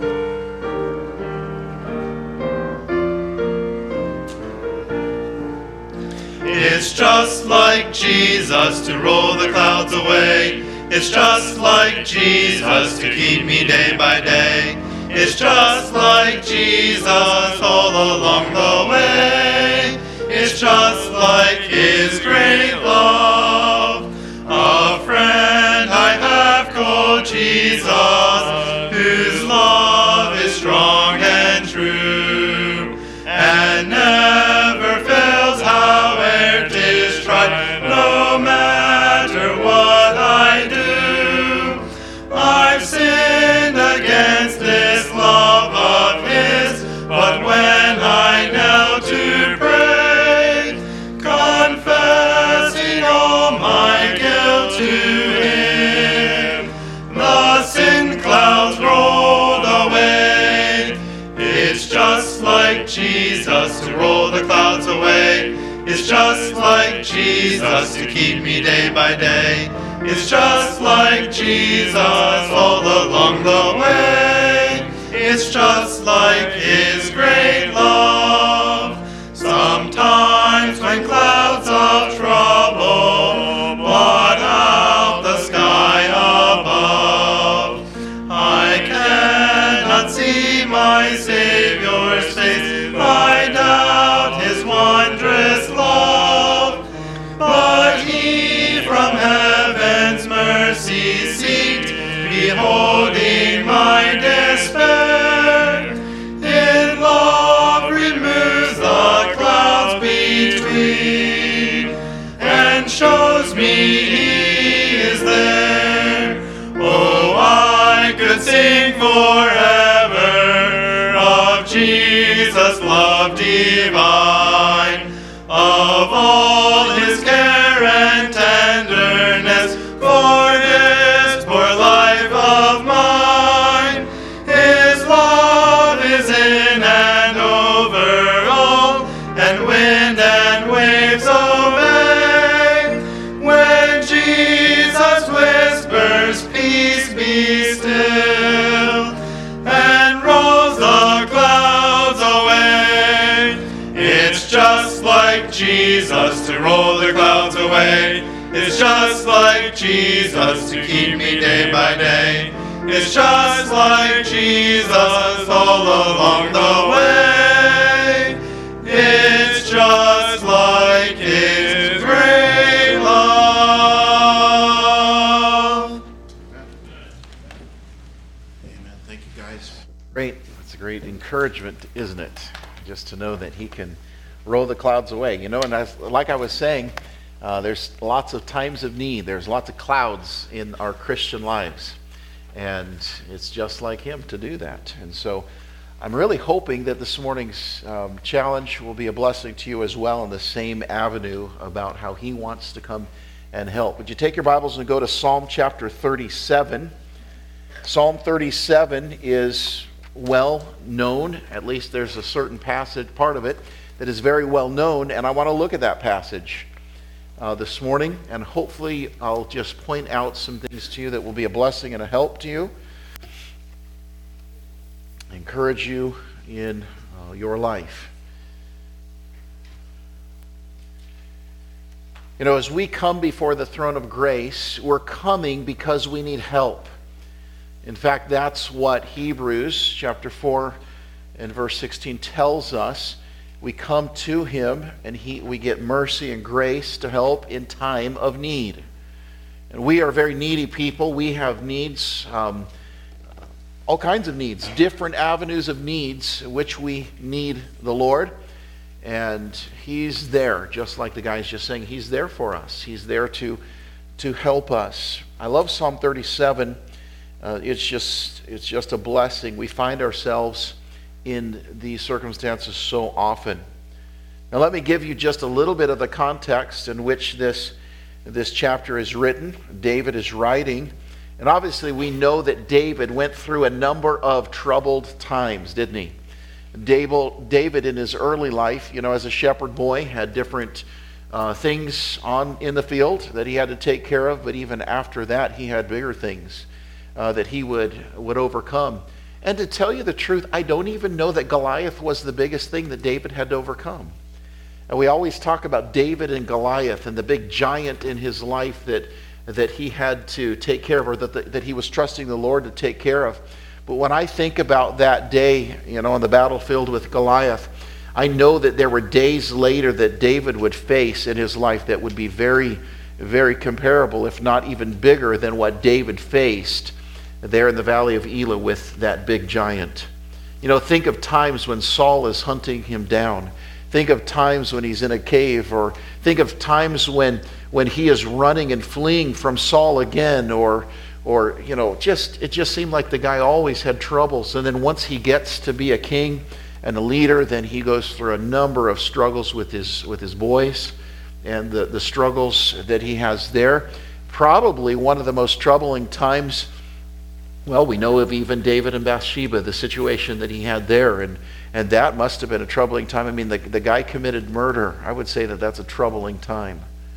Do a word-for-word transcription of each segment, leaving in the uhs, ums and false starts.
It's just like Jesus to roll the clouds away. It's just like Jesus to keep me day by day. It's just like Jesus all along the way. It's just like His great love. A friend I have called Jesus, whose love is strong and true, and never fails howe'er 'tis tried, no matter what I do. I've sinned against this love of His, but when I knelt to pray, confessing all my guilt to Him, the sin clouds rolled away. It's just like Jesus to roll the clouds away. It's just like Jesus to keep me day by day. It's just like Jesus all along the way. It's just like His great love. Sometimes when clouds of trouble blot out the sky above, I cannot see my Savior's face. I doubt His wondrous love, but He from heaven's mercy seeked, beholding my despair. In love removes the clouds between, and shows me He is there. Oh, I could sing forever of Jesus' love divine, of all His care and tenderness for this poor life of mine. His love is in and over all, and wind and waves obey. When Jesus whispers, peace be still, and rolls the clouds away. It's just like Jesus to roll the clouds away. It's just like Jesus to keep me day by day. It's just like Jesus all along the way. It's just like His great love. Amen. Thank you, guys. Great. That's a great encouragement, isn't it? Just to know that He can roll the clouds away. You know, and as, like I was saying, uh, there's lots of times of need. There's lots of clouds in our Christian lives. And it's just like Him to do that. And so I'm really hoping that this morning's um, challenge will be a blessing to you as well in the same avenue about how He wants to come and help. Would you take your Bibles and go to Psalm chapter thirty-seven? Psalm thirty-seven is well known. At least there's a certain passage, part of it, that is very well known. And I want to look at that passage Uh, this morning, and hopefully I'll just point out some things to you that will be a blessing and a help to you, encourage you in uh, your life. You know, as we come before the throne of grace, we're coming because we need help. In fact, that's what Hebrews chapter four and verse sixteen tells us. We come to Him and he, we get mercy and grace to help in time of need. And we are very needy people. We have needs, um, all kinds of needs, different avenues of needs in which we need the Lord. And He's there, just like the guy's just saying, He's there for us. He's there to, to help us. I love Psalm thirty-seven. Uh, it's just, it's just a blessing. We find ourselves in these circumstances so often. Now let me give you just a little bit of the context in which this, this chapter is written. David is writing, and obviously we know that David went through a number of troubled times, didn't he? David in his early life, you know, as a shepherd boy, had different uh, things on in the field that he had to take care of, but even after that he had bigger things uh, that he would, would overcome. And to tell you the truth, I don't even know that Goliath was the biggest thing that David had to overcome. And we always talk about David and Goliath and the big giant in his life that, that he had to take care of, or that, the, that he was trusting the Lord to take care of. But when I think about that day, you know, on the battlefield with Goliath, I know that there were days later that David would face in his life that would be very, very comparable, if not even bigger than what David faced there in the valley of Elah with that big giant. You know, think of times when Saul is hunting him down. Think of times when he's in a cave, or think of times when, when he is running and fleeing from Saul again, or or you know, just it just seemed like the guy always had troubles. And then once he gets to be a king and a leader, then he goes through a number of struggles with his with his boys, and the, the struggles that he has there. Probably one of the most troubling times. Well, we know of even David and Bathsheba, the situation that he had there, and, and that must have been a troubling time. I mean, the, the guy committed murder. I would say that that's a troubling time.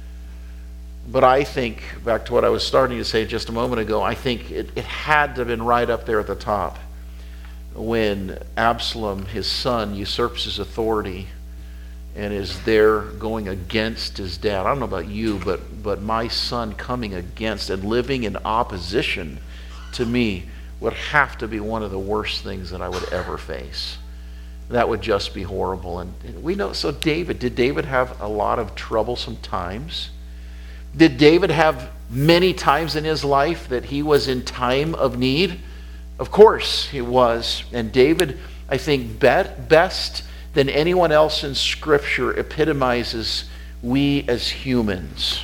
But I think, back to what I was starting to say just a moment ago, I think it, it had to have been right up there at the top when Absalom, his son, usurps his authority and is there going against his dad. I don't know about you, but, but my son coming against and living in opposition to me would have to be one of the worst things that I would ever face. That would just be horrible. And we know, so David, did David have a lot of troublesome times? Did David have many times in his life that he was in time of need? Of course he was. And David, I think, bet, best than anyone else in Scripture epitomizes we as humans.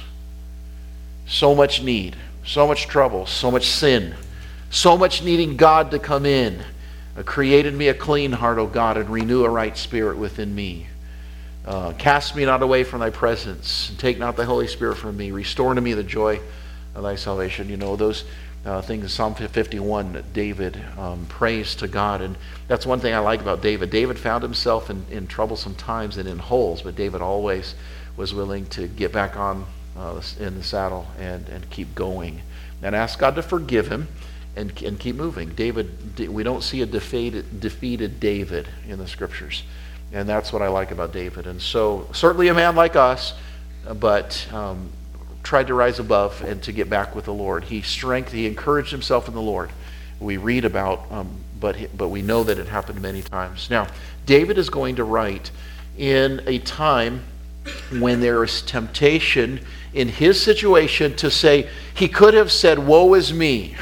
So much need, so much trouble, so much sin. So much needing God to come in. Uh, create in me a clean heart, O God, and renew a right spirit within me. Uh, cast me not away from thy presence, and take not the Holy Spirit from me. Restore unto me the joy of thy salvation. You know, those uh, things, Psalm fifty-one, David um, prays to God. And that's one thing I like about David. David found himself in, in troublesome times and in holes, but David always was willing to get back on uh, in the saddle and, and keep going. And ask God to forgive him. And, and keep moving. David, we don't see a defeated, defeated David in the Scriptures. And that's what I like about David. And so, certainly a man like us, but um, tried to rise above and to get back with the Lord. He strength, he encouraged himself in the Lord. We read about, um, but, he, but we know that it happened many times. Now, David is going to write in a time when there is temptation in his situation to say, he could have said, woe is me.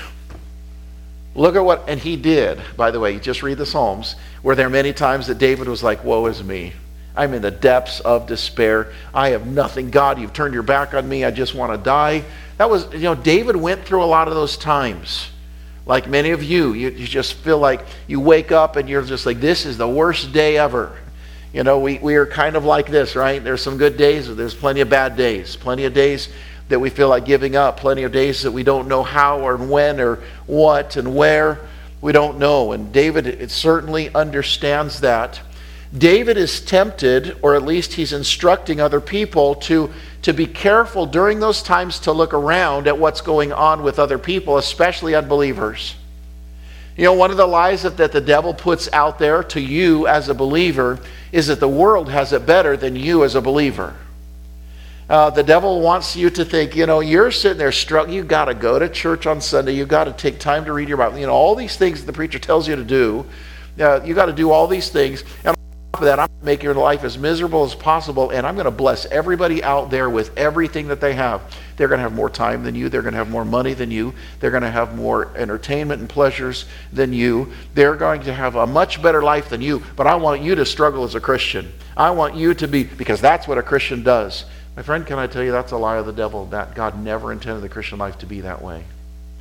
Look at what, and he did, by the way, just read the Psalms. Were there many times that David was like, woe is me. I'm in the depths of despair. I have nothing. God, you've turned your back on me. I just want to die. That was, you know, David went through a lot of those times. Like many of you, you, you just feel like you wake up and you're just like, this is the worst day ever. You know, we, we are kind of like this, right? There's some good days, there's plenty of bad days. Plenty of days that we feel like giving up. Plenty of days that we don't know how or when or what and where. We don't know. And David it certainly understands that. David is tempted, or at least he's instructing other people to, to be careful during those times to look around at what's going on with other people, especially unbelievers. You know, one of the lies that, that the devil puts out there to you as a believer is that the world has it better than you as a believer. Uh, the devil wants you to think, you know, you're sitting there struggling. You've got to go to church on Sunday. You've got to take time to read your Bible. You know, all these things that the preacher tells you to do. Uh, you've got to do all these things. And on top of that, I'm going to make your life as miserable as possible, and I'm going to bless everybody out there with everything that they have. They're going to have more time than you. They're going to have more money than you. They're going to have more entertainment and pleasures than you. They're going to have a much better life than you. But I want you to struggle as a Christian. I want you to be, because that's what a Christian does. My friend, can I tell you that's a lie of the devil, that God never intended the Christian life to be that way.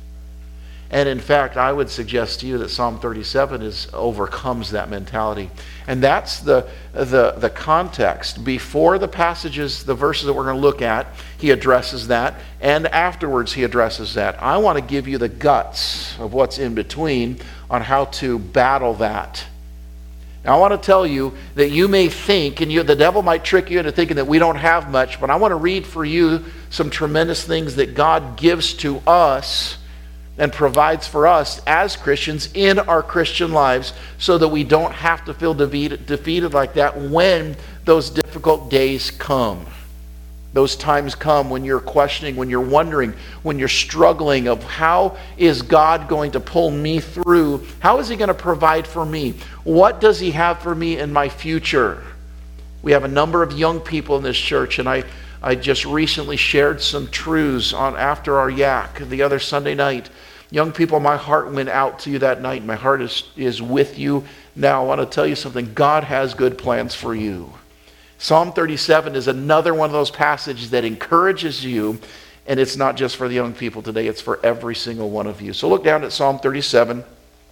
And in fact, I would suggest to you that Psalm thirty-seven is overcomes that mentality. And that's the, the, the context. Before the passages, the verses that we're going to look at, he addresses that. And afterwards, he addresses that. I want to give you the guts of what's in between on how to battle that. Now, I want to tell you that you may think, and you, the devil might trick you into thinking that we don't have much, but I want to read for you some tremendous things that God gives to us and provides for us as Christians in our Christian lives so that we don't have to feel defeated, defeated like that when those difficult days come. Those times come when you're questioning, when you're wondering, when you're struggling of how is God going to pull me through? How is he going to provide for me? What does he have for me in my future? We have a number of young people in this church, and I, I just recently shared some truths on after our yak the other Sunday night. Young people, my heart went out to you that night. My heart is, is with you now. I want to tell you something. God has good plans for you. Psalm thirty-seven is another one of those passages that encourages you, and it's not just for the young people today, it's for every single one of you. So look down at Psalm thirty-seven.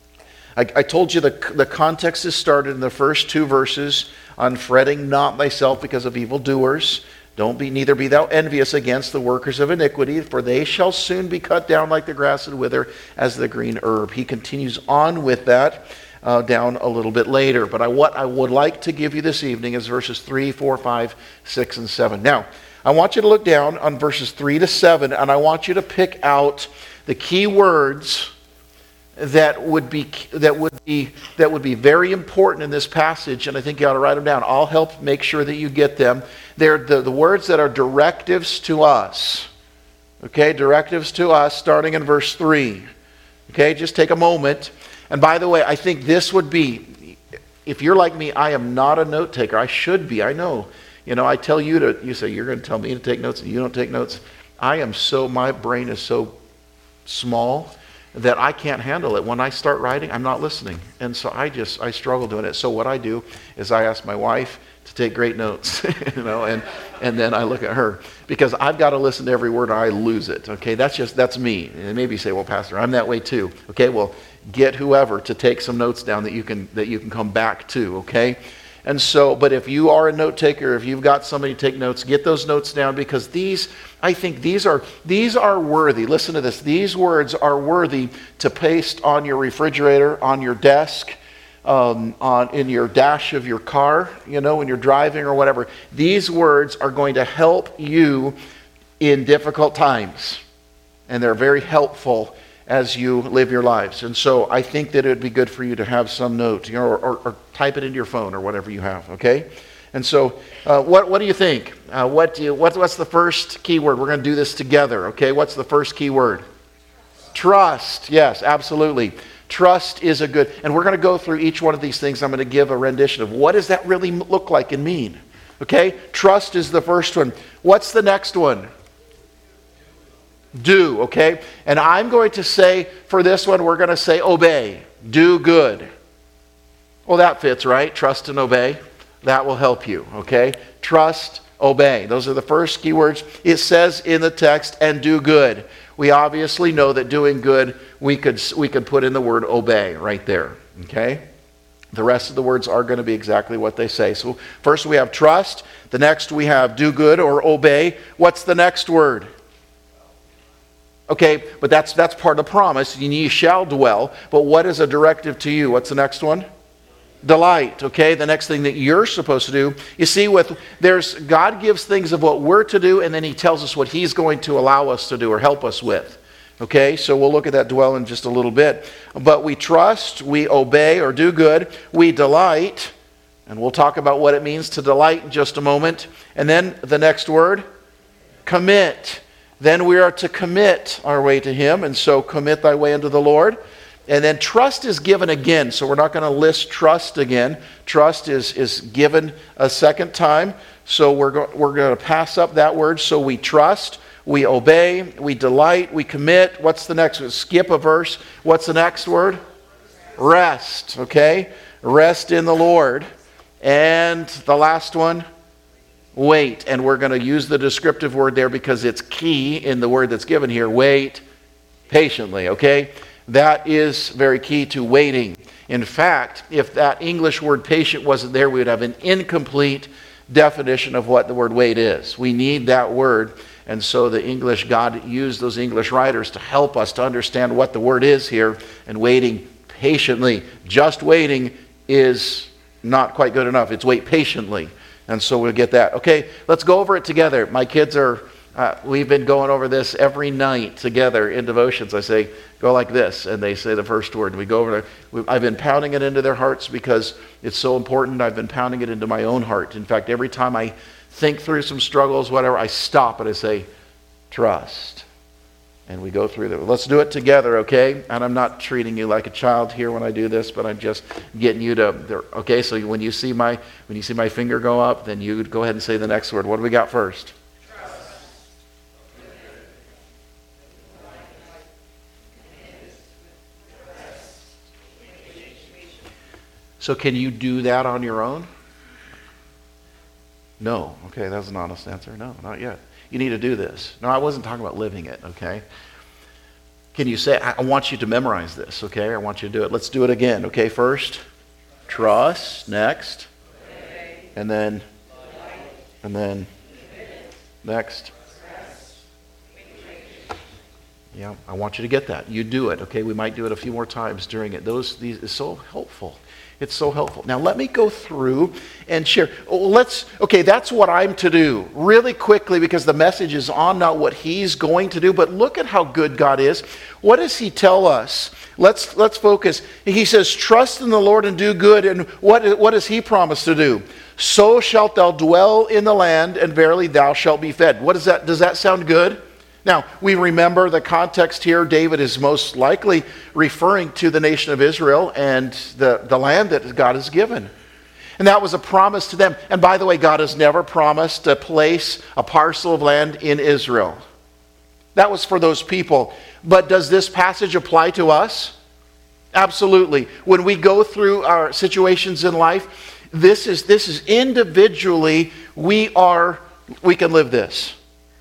I, I told you the, the context is started in the first two verses on fretting not thyself because of evildoers. Don't be, neither be thou envious against the workers of iniquity, for they shall soon be cut down like the grass and wither as the green herb. He continues on with that uh, down a little bit later. But I, what I would like to give you this evening is verses three, four, five, six, and seven. Now, I want you to look down on verses three to seven, and I want you to pick out the key words that would be that would be that would be very important in this passage, and I think you ought to write them down. I'll help make sure that you get them. They're the, the words that are directives to us. Okay, directives to us, starting in verse three. Okay, just take a moment. And by the way, I think this would be, if you're like me, I am not a note taker. I should be. I know. You know, I tell you to. You say you're going to tell me to take notes, and you don't take notes. I am so. My brain is so small that I can't handle it. When I start writing, I'm not listening. And so I just, I struggle doing it. So what I do is I ask my wife to take great notes, you know, and, and then I look at her. Because I've got to listen to every word or I lose it, okay? That's just, that's me. And maybe you say, well, Pastor, I'm that way too. Okay, well, get whoever to take some notes down that you can, that you can come back to, okay? And so, but if you are a note taker, if you've got somebody to take notes, get those notes down, because these, I think these are these are worthy. Listen to this. These words are worthy to paste on your refrigerator, on your desk, um, on in your dash of your car, you know, when you're driving or whatever. These words are going to help you in difficult times, and they're very helpful as you live your lives. And so I think that it would be good for you to have some note, you know, or, or, or type it into your phone or whatever you have, okay? And so uh, what, what do you think? Uh, what do you, what, what's the first key word? We're going to do this together, okay? What's the first key word? Trust. Yes, absolutely. Trust is a good, and we're going to go through each one of these things. I'm going to give a rendition of what does that really look like and mean, okay? Trust is the first one. What's the next one? Do, okay? And I'm going to say, for this one, we're going to say obey. Do good. Well, that fits, right? Trust and obey. That will help you, okay? Trust, obey. Those are the first keywords. It says in the text, and do good. We obviously know that doing good, we could, we could put in the word obey right there, okay? The rest of the words are going to be exactly what they say. So first we have trust. The next we have do good or obey. What's the next word? Okay, but that's that's part of the promise. Ye shall dwell. But what is a directive to you? What's the next one? Delight. Okay, the next thing that you're supposed to do. You see, with there's God gives things of what we're to do, and then He tells us what He's going to allow us to do or help us with. Okay, so we'll look at that dwell in just a little bit. But we trust, we obey or do good, we delight, and we'll talk about what it means to delight in just a moment. And then the next word, commit. Then we are to commit our way to Him, and so commit thy way unto the Lord. And then trust is given again, so we're not going to list trust again. Trust is, is given a second time, so we're, go, we're going to pass up that word. So we trust, we obey, we delight, we commit. What's the next one? Skip a verse. What's the next word? Rest, okay? Rest in the Lord. And the last one? Wait, and we're going to use the descriptive word there because it's key in the word that's given here. Wait patiently, okay? That is very key to waiting. In fact, if that English word patient wasn't there, we would have an incomplete definition of what the word wait is. We need that word, and so the English, God used those English writers to help us to understand what the word is here, and waiting patiently. Just waiting is not quite good enough. It's wait patiently. And so we'll get that. Okay, let's go over it together. My kids are Uh, we've been going over this every night together in devotions. I say, go like this, and they say the first word. We go over there. We, I've been pounding it into their hearts because it's so important. I've been pounding it into my own heart. In fact, every time I think through some struggles, whatever, I stop and I say, trust. And we go through that. Let's do it together, okay? And I'm not treating you like a child here when I do this, but I'm just getting you to, okay, so when you see my when you see my finger go up, then you go ahead and say the next word. What do we got first? So can you do that on your own? No. Okay, that's an honest answer. No, not yet. You need to do this. No, I wasn't talking about living it, okay? Can you say, I want you to memorize this, okay? I want you to do it. Let's do it again, okay? First, trust. Next. And then, and then, next. Yeah, I want you to get that. You do it, okay? We might do it a few more times during it. Those, these is so helpful. It's so helpful. Now let me go through and share. Let's, okay, that's what I'm to do really quickly because the message is on not what he's going to do, but look at how good God is. What does he tell us? Let's let's focus. He says, trust in the Lord and do good. And what, what does he promise to do? So shalt thou dwell in the land, and verily thou shalt be fed. What is that? Does that sound good? Now, we remember the context here. David is most likely referring to the nation of Israel and the, the land that God has given. And that was a promise to them. And by the way, God has never promised to place a parcel of land in Israel. That was for those people. But does this passage apply to us? Absolutely. When we go through our situations in life, this is, this is individually, we are, we can live this.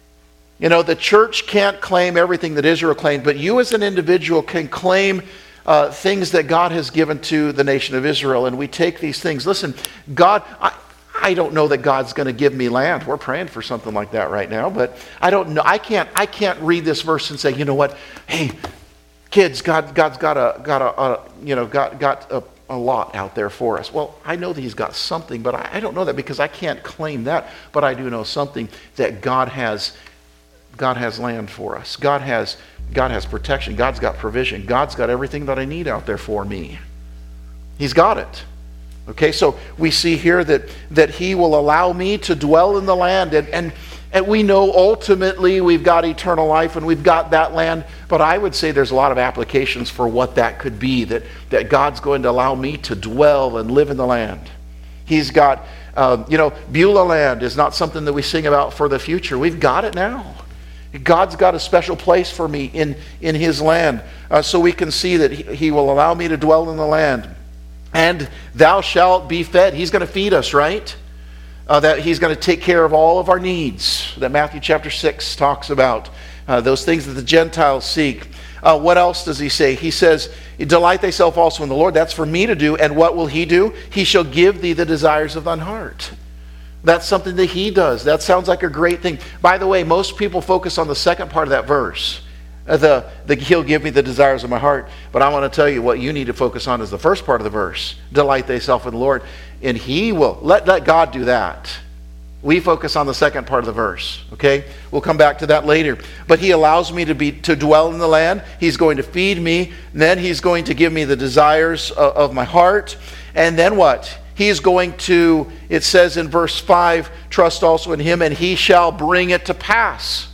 You know, the church can't claim everything that Israel claimed, but you as an individual can claim uh, things that God has given to the nation of Israel, and we take these things. Listen, God, I, I don't know that God's going to give me land. We're praying for something like that right now, but I don't know. I can't. I can't read this verse and say, you know what? Hey, kids, God, God's got a, got a, a you know, got got a. a lot out there for us. Well, I know that he's got something, but I, I don't know that because I can't claim that. But I do know something that God has. God has land for us. God has God has protection. God's got provision. God's got everything that I need out there for me. He's got it. Okay, so we see here that, that he will allow me to dwell in the land. And, and, and we know ultimately we've got eternal life and we've got that land. But I would say there's a lot of applications for what that could be. That, that God's going to allow me to dwell and live in the land. He's got, uh, you know, Beulah land is not something that we sing about for the future. We've got it now. God's got a special place for me in, in his land. Uh, so we can see that he, he will allow me to dwell in the land. And thou shalt be fed. He's going to feed us, right? Uh, that he's going to take care of all of our needs. That Matthew chapter six talks about. Uh, those things that the Gentiles seek. Uh, what else does he say? He says, delight thyself also in the Lord. That's for me to do. And what will he do? He shall give thee the desires of thine heart. That's something that he does. That sounds like a great thing. By the way, most people focus on the second part of that verse. Uh, the, the he'll give me the desires of my heart. But I want to tell you what you need to focus on is the first part of the verse. Delight thyself in the Lord. And he will. Let, let God do that. We focus on the second part of the verse. Okay? We'll come back to that later. But he allows me to be to dwell in the land. He's going to feed me. And then he's going to give me the desires of, of my heart. And then what? He's going to, it says in verse five, trust also in him and he shall bring it to pass.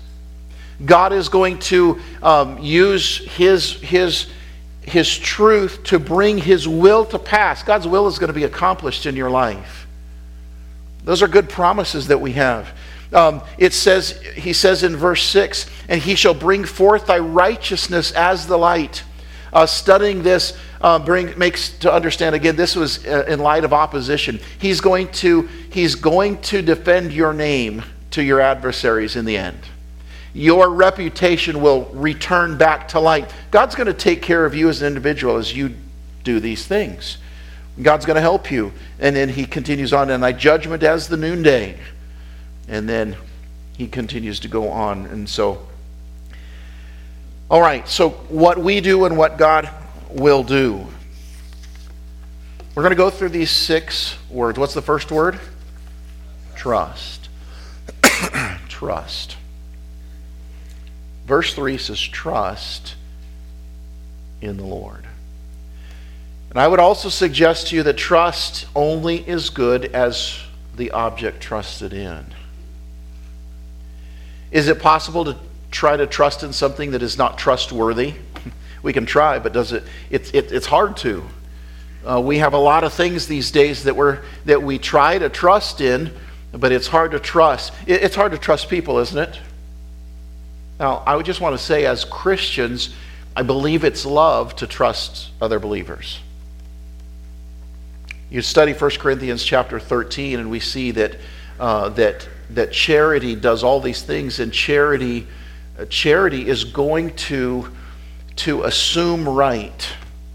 God is going to um, use his, his, his truth to bring his will to pass. God's will is going to be accomplished in your life. Those are good promises that we have. Um, it says, he says in verse six, and he shall bring forth thy righteousness as the light. Uh, studying this uh, bring, makes to understand again. This was uh, in light of opposition. He's going to he's going to defend your name to your adversaries in the end. Your reputation will return back to light. God's going to take care of you as an individual as you do these things. God's going to help you, and then he continues on. And thy judgment as the noonday, and then he continues to go on, and so. All right, so what we do and what God will do. We're going to go through these six words. What's the first word? Trust. Trust. Verse three says, trust in the Lord. And I would also suggest to you that trust only is good as the object trusted in. Is it possible to try to trust in something that is not trustworthy? We can try, but does it? It's it, it's hard to. Uh, we have a lot of things these days that we're that we try to trust in, but it's hard to trust. It, it's hard to trust people, isn't it? Now, I would just want to say, as Christians, I believe it's love to trust other believers. You study First Corinthians chapter thirteen, and we see that uh, that that charity does all these things, and charity uh, charity is going to to assume right.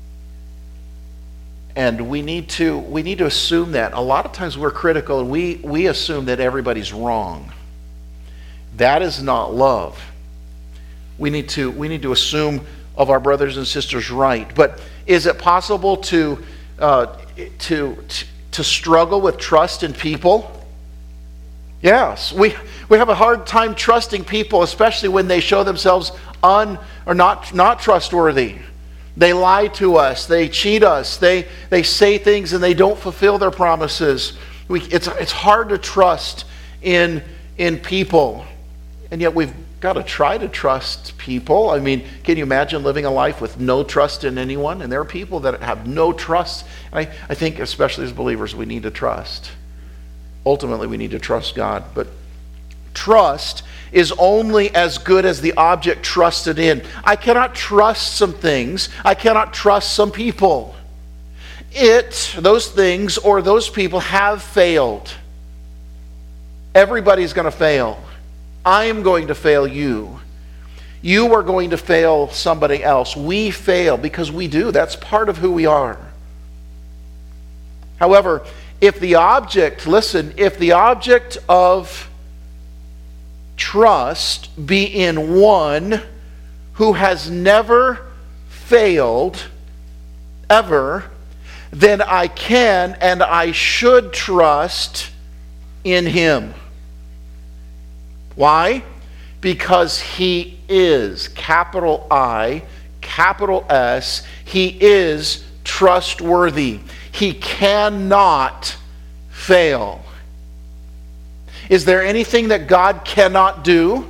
And we need to we need to assume that. A lot of times we're critical, and we we assume that everybody's wrong. That is not love. We need to we need to assume of our brothers and sisters right. But is it possible to uh, to to struggle with trust in people? Yes, we we have a hard time trusting people, especially when they show themselves un or not not trustworthy. They lie to us, they cheat us, they they say things and they don't fulfill their promises. We, it's it's hard to trust in in people, and yet we've got to try to trust people. I mean, can you imagine living a life with no trust in anyone? And there are people that have no trust. I, I think, especially as believers, we need to trust. Ultimately, we need to trust God. But trust is only as good as the object trusted in. I cannot trust some things. I cannot trust some people. It, those things, or those people have failed. Everybody's going to fail. I am going to fail you. You are going to fail somebody else. We fail because we do. That's part of who we are. However, if the object, listen, if the object of trust be in one who has never failed, ever, then I can and I should trust in him. Why? Because he is, capital I, capital S, he is trustworthy. He cannot fail. Is there anything that God cannot do?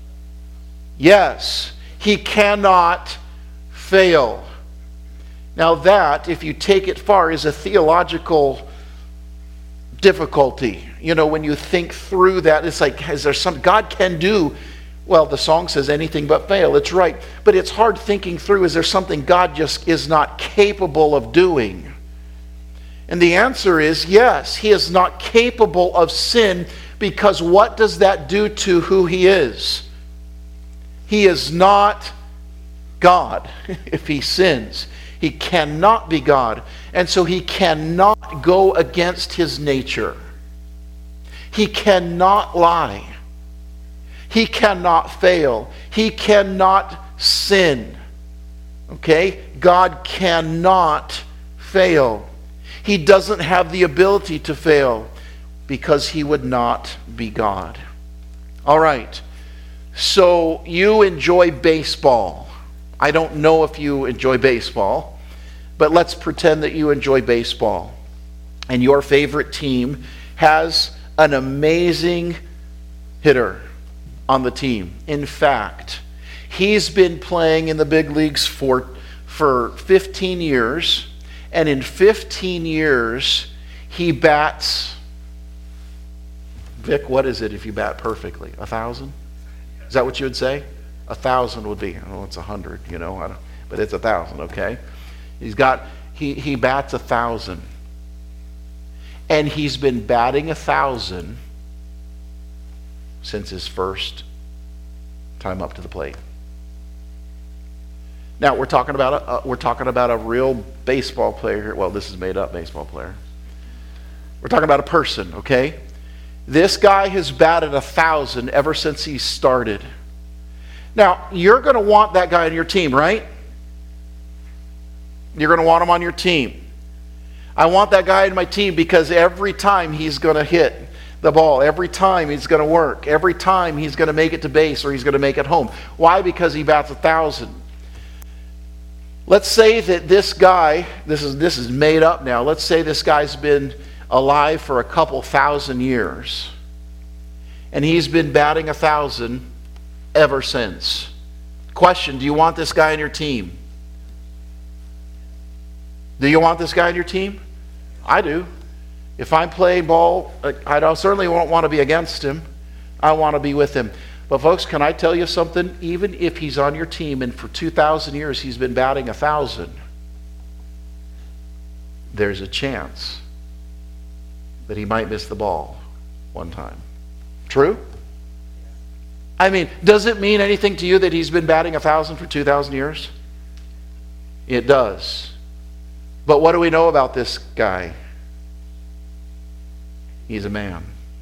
Yes, he cannot fail. Now that, if you take it far, is a theological difficulty. You know, when you think through that, it's like, is there some, God can do, well, the song says anything but fail. It's right. But it's hard thinking through, is there something God just is not capable of doing? And the answer is yes, he is not capable of sin, because what does that do to who he is? He is not God if he sins. He cannot be God. And so he cannot go against his nature. He cannot lie. He cannot fail. He cannot sin. Okay? God cannot fail. He doesn't have the ability to fail because he would not be God. All right. So you enjoy baseball. I don't know if you enjoy baseball, but let's pretend that you enjoy baseball. And your favorite team has an amazing hitter on the team. In fact, he's been playing in the big leagues for, for fifteen years. And in fifteen years, he bats, Vic, what is it if you bat perfectly? A thousand? Is that what you would say? A thousand would be, oh, it's a hundred, you know, I don't, but it's a thousand, okay? He's got, he, he bats a thousand. And he's been batting a thousand since his first time up to the plate. Now we're talking about a uh, we're talking about a real baseball player here. Well, this is made up baseball player. We're talking about a person, okay? This guy has batted a thousand ever since he started. Now you're going to want that guy on your team, right? You're going to want him on your team. I want that guy in my team because every time he's going to hit, the ball. Every time he's going to work. Every time he's going to make it to base or he's going to make it home. Why? Because he bats a thousand. Let's say that this guy, this is this is made up now. Let's say this guy's been alive for a couple thousand years. And he's been batting a thousand ever since. Question, do you want this guy on your team? Do you want this guy on your team? I do. If I'm playing ball, I don't, certainly won't want to be against him. I want to be with him. But folks, can I tell you something? Even if he's on your team and for two thousand years he's been batting a thousand, there's a chance that he might miss the ball one time. True? I mean, does it mean anything to you that he's been batting a thousand for two thousand years? It does. But what do we know about this guy? He's a man.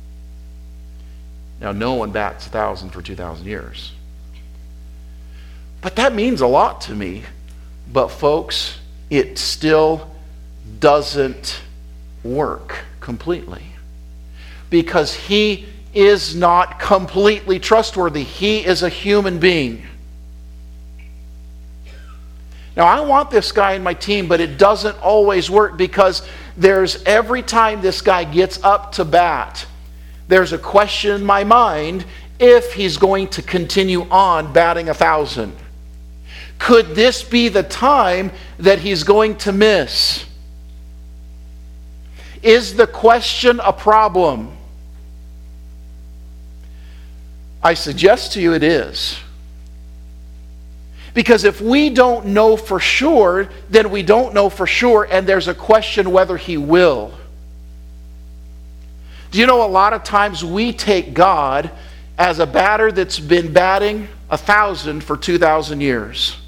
Now, no one bats a thousand for two thousand years. But that means a lot to me. But folks, it still doesn't work completely. Because he is not completely trustworthy. He is a human being. Now, I want this guy in my team, but it doesn't always work because there's every time this guy gets up to bat, there's a question in my mind if he's going to continue on batting a thousand. Could this be the time that he's going to miss? Is the question a problem? I suggest to you it is. Because if we don't know for sure, then we don't know for sure, and there's a question whether he will. Do you know a lot of times we take God as a batter that's been batting a thousand for two thousand years?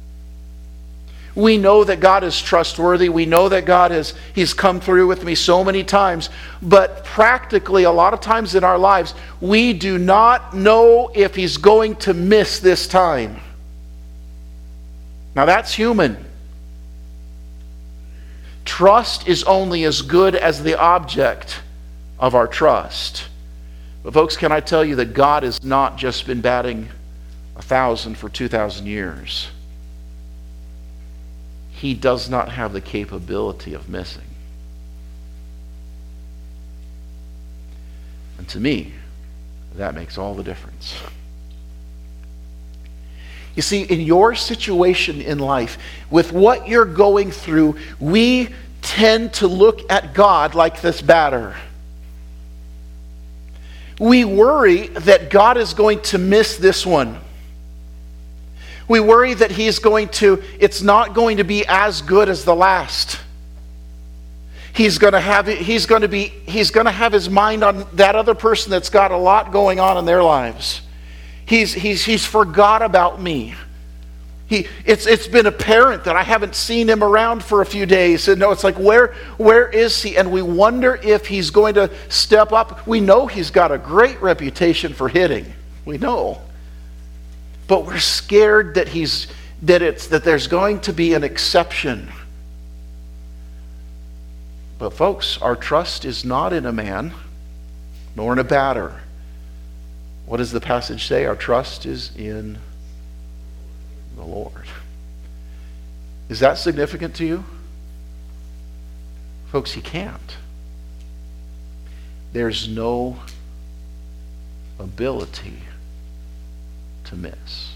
We know that God is trustworthy. We know that God has He's come through with me so many times. But practically, a lot of times in our lives, we do not know if He's going to miss this time. Now that's human. Trust is only as good as the object of our trust. But folks, can I tell you that God has not just been batting a thousand for two thousand years. He does not have the capability of missing. And to me, that makes all the difference. You see, in your situation in life, with what you're going through, we tend to look at God like this batter. We worry that God is going to miss this one. We worry that he's going to, it's not going to be as good as the last. He's going to have, he's going to be, he's going to have his mind on that other person that's got a lot going on in their lives. He's, he's, he's forgot about me. He, it's, it's been apparent that I haven't seen him around for a few days. And no, it's like, where, where is he? And we wonder if he's going to step up. We know he's got a great reputation for hitting. We know. But we're scared that he's, that it's, that there's going to be an exception. But folks, our trust is not in a man, nor in a batter. What does the passage say? Our trust is in the Lord. Is that significant to you? Folks, he can't. There's no ability to miss.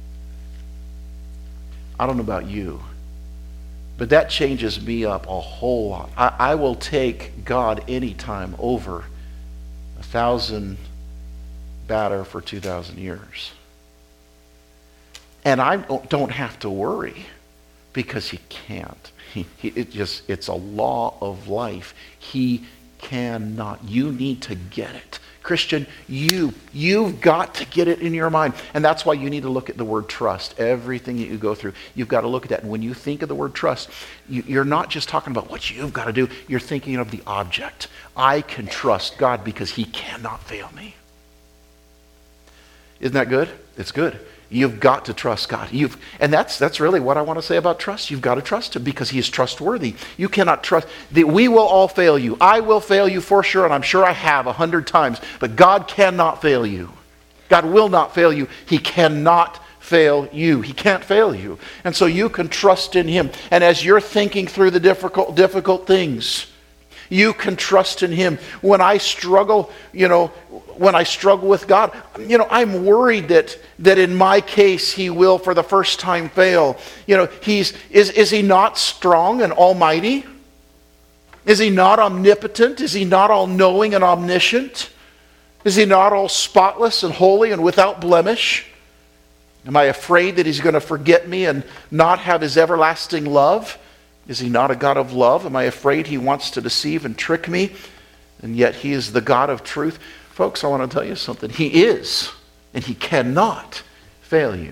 I don't know about you, but that changes me up a whole lot. I, I will take God anytime over a thousand batter for two thousand years. And I don't have to worry because he can't. He, he, it just, it's a law of life. He cannot. You need to get it. Christian, you, you've got to get it in your mind. And that's why you need to look at the word trust. Everything that you go through, you've got to look at that. And when you think of the word trust, you, you're not just talking about what you've got to do. You're thinking of the object. I can trust God because he cannot fail me. Isn't that good? It's good. You've got to trust God. You've, and that's that's really what I want to say about trust. You've got to trust him because he is trustworthy. You cannot trust. The, we will all fail you. I will fail you for sure, and I'm sure I have a hundred times. But God cannot fail you. God will not fail you. He cannot fail you. He can't fail you. And so you can trust in him. And as you're thinking through the difficult, difficult things, you can trust in him. When I struggle, you know, when I struggle with God, you know, I'm worried that that in my case he will for the first time fail. You know, he's is is he not strong and almighty? Is he not omnipotent? Is he not all-knowing and omniscient? Is he not all spotless and holy and without blemish? Am I afraid that he's going to forget me and not have his everlasting love? Is he not a God of love? Am I afraid he wants to deceive and trick me? And yet he is the God of truth. Folks, I want to tell you something. He is, and he cannot fail you.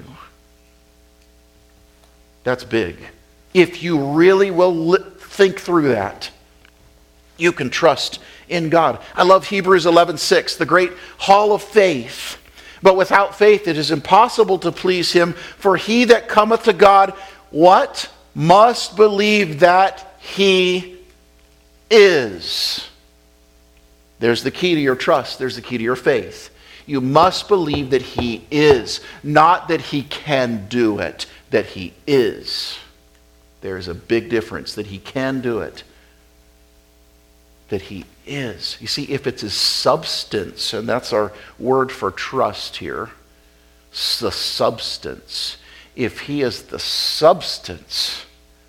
That's big. If you really will li- think through that, you can trust in God. I love Hebrews eleven six, the great hall of faith. But without faith it is impossible to please him, for he that cometh to God, what? Must believe that he is. There's the key to your trust. There's the key to your faith. You must believe that he is. Not that he can do it. That he is. There's a big difference. That he can do it. That he is. You see, if it's his substance, and that's our word for trust here, the substance. If he is the substance,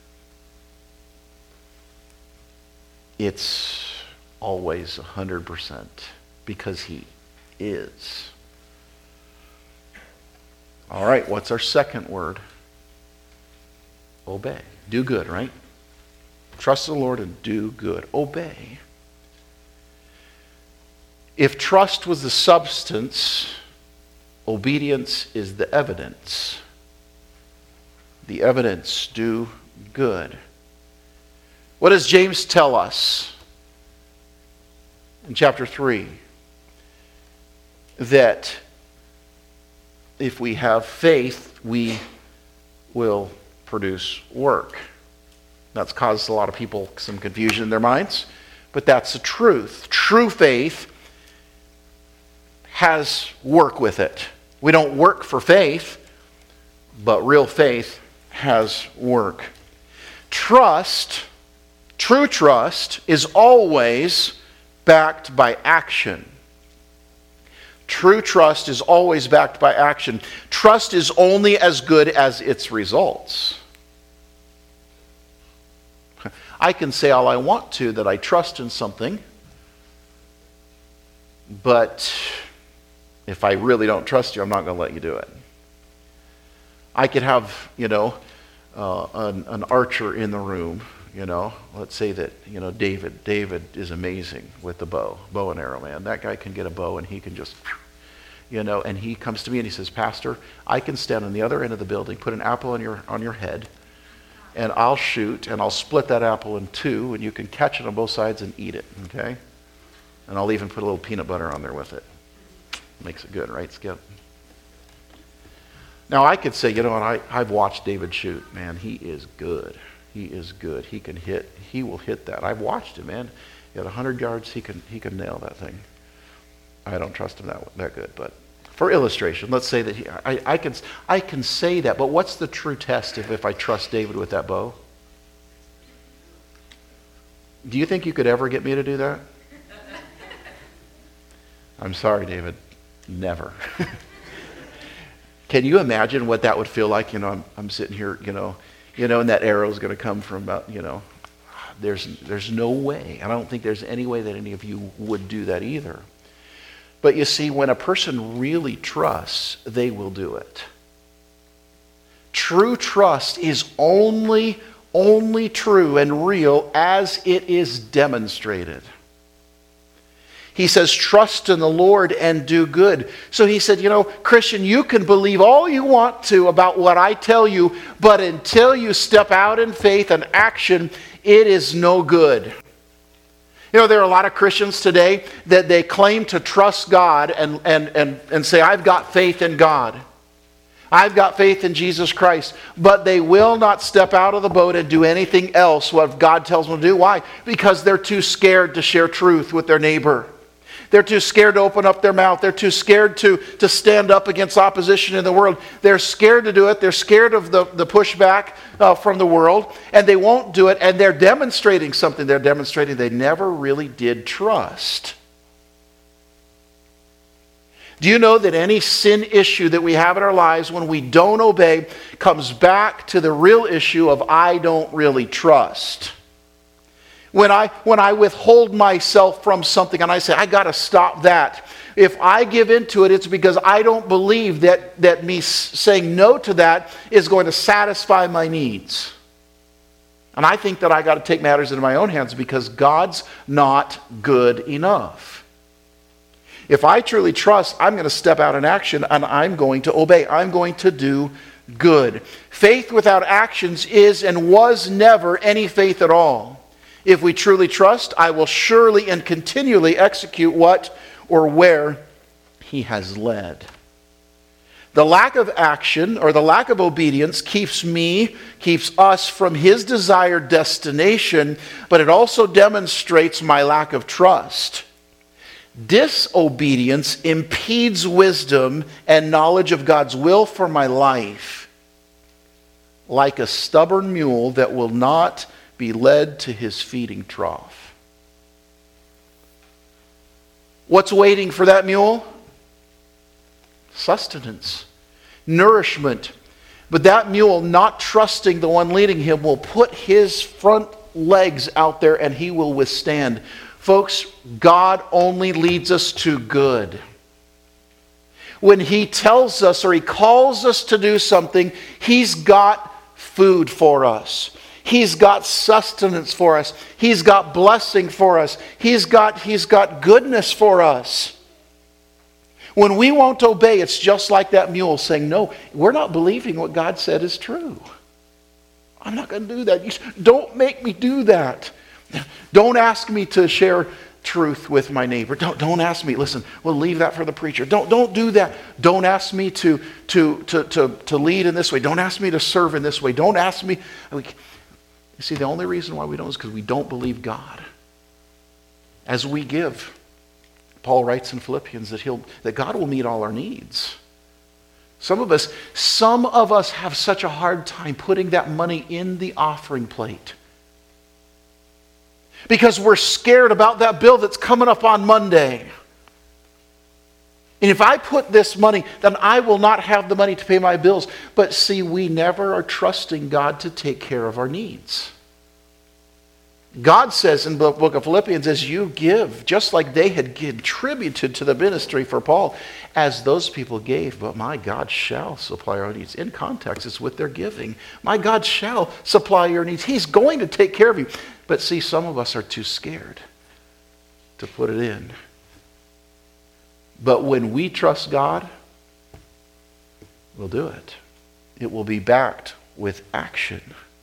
it's always one hundred percent because he is. All right, what's our second word? Obey. Do good, right? Trust the Lord and do good. Obey. If trust was the substance, obedience is the evidence. The evidence, do good. What does James tell us in chapter three? That if we have faith, we will produce work. That's caused a lot of people some confusion in their minds, but that's the truth. True faith has work with it. We don't work for faith, but real faith has work. Trust, true trust, is always backed by action. True trust is always backed by action. Trust is only as good as its results. I can say all I want to that I trust in something, but if I really don't trust you, I'm not going to let you do it. I could have, you know, uh, an, an archer in the room, you know. Let's say that, you know, David. David is amazing with the bow, bow and arrow, man. That guy can get a bow and he can just, you know, and he comes to me and he says, Pastor, I can stand on the other end of the building, put an apple on your on your head, and I'll shoot, and I'll split that apple in two, and you can catch it on both sides and eat it, okay? And I'll even put a little peanut butter on there with it. Makes it good, right, Skip? Now, I could say, you know, and I, I've watched David shoot. Man, he is good. He is good. He can hit. He will hit that. I've watched him, man. At one hundred yards, he can he can nail that thing. I don't trust him that that good, but for illustration, let's say that he, I, I can I can say that, but what's the true test if, if I trust David with that bow? Do you think you could ever get me to do that? I'm sorry, David. Never. Can you imagine what that would feel like? You know, I'm, I'm sitting here, you know, you know, and that arrow is going to come from about, you know, there's there's no way. I don't think there's any way that any of you would do that either. But you see, when a person really trusts, they will do it. True trust is only, only true and real as it is demonstrated. He says, trust in the Lord and do good. So he said, you know, Christian, you can believe all you want to about what I tell you, but until you step out in faith and action, it is no good. You know, there are a lot of Christians today that they claim to trust God and, and, and, and say, I've got faith in God. I've got faith in Jesus Christ, but they will not step out of the boat and do anything else what God tells them to do. Why? Because they're too scared to share truth with their neighbor. They're too scared to open up their mouth. They're too scared to, to stand up against opposition in the world. They're scared to do it. They're scared of the, the pushback uh, from the world, and they won't do it, and they're demonstrating something. They're demonstrating they never really did trust. Do you know that any sin issue that we have in our lives, when we don't obey, comes back to the real issue of I don't really trust? When I, when I withhold myself from something and I say, I got to stop that. If I give into it, it's because I don't believe that, that me saying no to that is going to satisfy my needs. And I think that I got to take matters into my own hands because God's not good enough. If I truly trust, I'm going to step out in action and I'm going to obey. I'm going to do good. Faith without actions is and was never any faith at all. If we truly trust, I will surely and continually execute what or where He has led. The lack of action or the lack of obedience keeps me, keeps us from His desired destination, but it also demonstrates my lack of trust. Disobedience impedes wisdom and knowledge of God's will for my life, like a stubborn mule that will not be led to his feeding trough. What's waiting for that mule? Sustenance, nourishment. But that mule, not trusting the one leading him, will put his front legs out there and he will withstand. Folks, God only leads us to good. When He tells us or He calls us to do something, He's got food for us. He's got sustenance for us. He's got blessing for us. He's got, he's got goodness for us. When we won't obey, it's just like that mule saying, no, we're not believing what God said is true. I'm not going to do that. Don't make me do that. Don't ask me to share truth with my neighbor. Don't, don't ask me. Listen, we'll leave that for the preacher. Don't, don't do that. Don't ask me to, to, to, to, to lead in this way. Don't ask me to serve in this way. Don't ask me. You see, the only reason why we don't is because we don't believe God. As we give, Paul writes in Philippians that he'll that God will meet all our needs. Some of us, some of us have such a hard time putting that money in the offering plate. Because we're scared about that bill that's coming up on Monday. And if I put this money, then I will not have the money to pay my bills. But see, we never are trusting God to take care of our needs. God says in the book of Philippians, as you give, just like they had contributed to the ministry for Paul, as those people gave, but my God shall supply our needs. In context, it's with their giving. My God shall supply your needs. He's going to take care of you. But see, some of us are too scared to put it in. But when we trust God, we'll do it. It will be backed with action.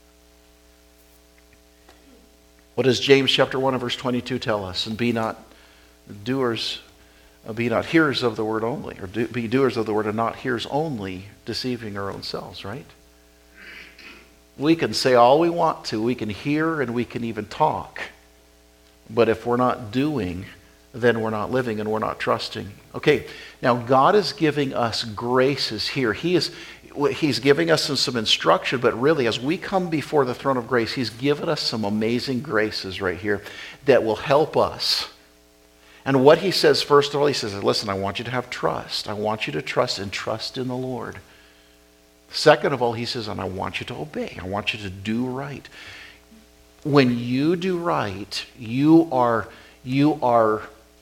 What does James chapter one and verse twenty-two tell us? And be not doers, uh, be not hearers of the word only, or do, be doers of the word and not hearers only, deceiving our own selves, right? We can say all we want to, we can hear and we can even talk. But if we're not doing, then we're not living and we're not trusting. Okay, now God is giving us graces here. He is He's giving us some, some instruction, but really as we come before the throne of grace, He's given us some amazing graces right here that will help us. And what He says, first of all, He says, listen, I want you to have trust. I want you to trust and trust in the Lord. Second of all, He says, and I want you to obey. I want you to do right. When you do right, you are, you are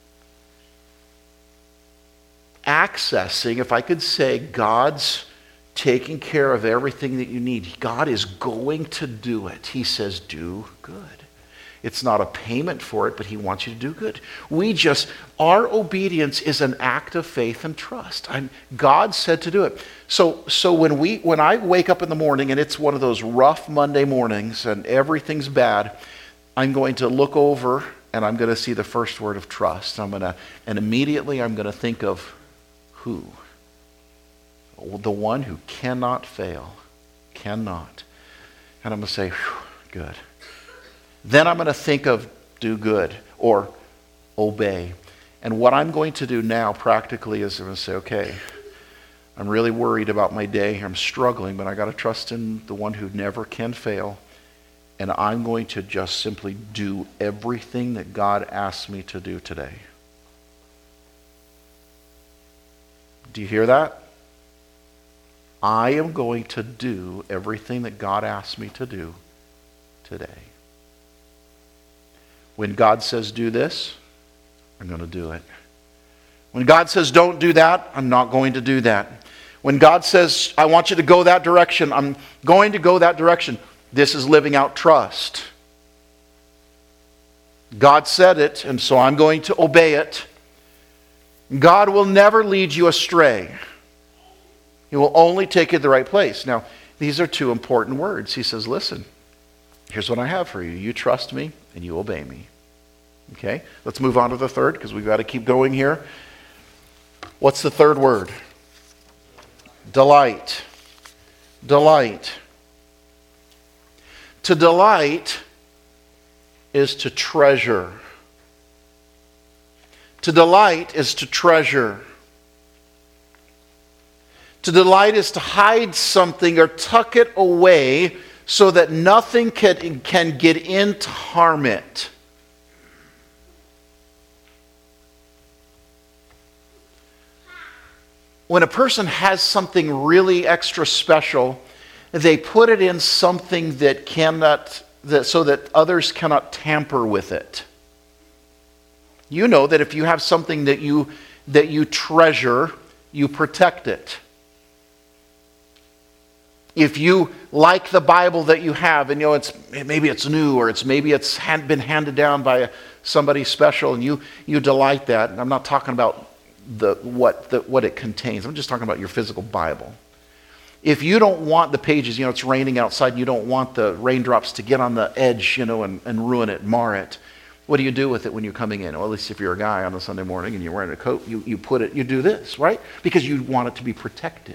accessing, if I could say, God's taking care of everything that you need. God is going to do it. He says, do good. It's not a payment for it, but He wants you to do good. We just, our obedience is an act of faith and trust. I'm, God said to do it. So, so when we, when I wake up in the morning and it's one of those rough Monday mornings and everything's bad, I'm going to look over and I'm going to see the first word of trust. I'm going to, and immediately I'm going to think of who? the one who cannot fail. Cannot. And I'm going to say, good. Then I'm going to think of do good or obey. And what I'm going to do now practically is I'm going to say, okay, I'm really worried about my day. I'm struggling, but I got to trust in the one who never can fail. And I'm going to just simply do everything that God asks me to do today. Do you hear that? I am going to do everything that God asks me to do today. When God says do this, I'm going to do it. When God says don't do that, I'm not going to do that. When God says I want you to go that direction, I'm going to go that direction. This is living out trust. God said it, and so I'm going to obey it. God will never lead you astray. He will only take you to the right place. Now, these are two important words. He says, listen, here's what I have for you. You trust me, and you obey me. Okay? Let's move on to the third, because we've got to keep going here. What's the third word? Delight. Delight. To delight is to treasure. To delight is to treasure. To delight is to hide something or tuck it away so that nothing can, can get in to harm it. When a person has something really extra special, they put it in something that cannot, that, so that others cannot tamper with it. You know that if you have something that you that you treasure, you protect it. If you like the Bible that you have, and you know it's maybe it's new or it's maybe it's hand, been handed down by somebody special, and you you delight that. And I'm not talking about the what the what it contains. I'm just talking about your physical Bible. If you don't want the pages, you know, it's raining outside, and you don't want the raindrops to get on the edge, you know, and, and ruin it, mar it. What do you do with it when you're coming in? Well, at least if you're a guy on a Sunday morning and you're wearing a coat, you, you put it, you do this, right? Because you want it to be protected.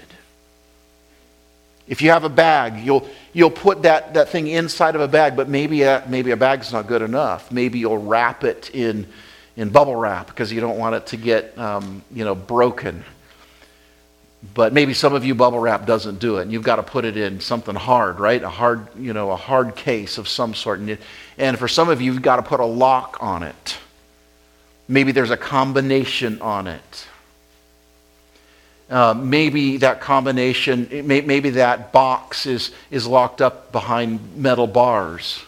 If you have a bag, you'll you'll put that, that thing inside of a bag, but maybe a, maybe a bag's not good enough. Maybe you'll wrap it in in bubble wrap because you don't want it to get um, you know broken. But maybe some of you bubble wrap doesn't do it, and you've got to put it in something hard, right? A hard, you know, a hard case of some sort. And, it, and for some of you, you've got to put a lock on it. Maybe there's a combination on it. Uh, maybe that combination, may, maybe that box is is locked up behind metal bars.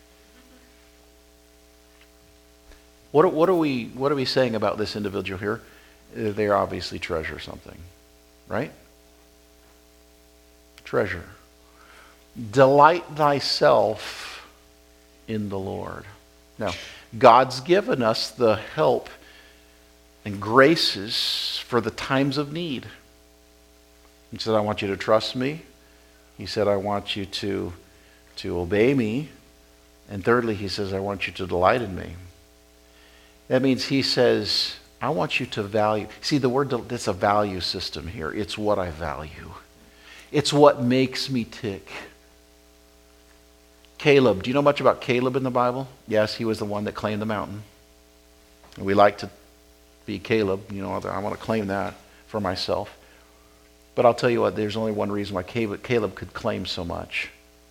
What what are we what are we saying about this individual here? They obviously treasure something. Right? Treasure. Delight thyself in the Lord. Now, God's given us the help and graces for the times of need. He said, I want you to trust me. He said, I want you to, to obey me. And thirdly, he says, I want you to delight in me. That means he says, I want you to value. See, the word, that's a value system here. It's what I value. It's what makes me tick. Caleb. Do you know much about Caleb in the Bible? Yes, he was the one that claimed the mountain. And we like to be Caleb. You know, I want to claim that for myself. But I'll tell you what, there's only one reason why Caleb could claim so much.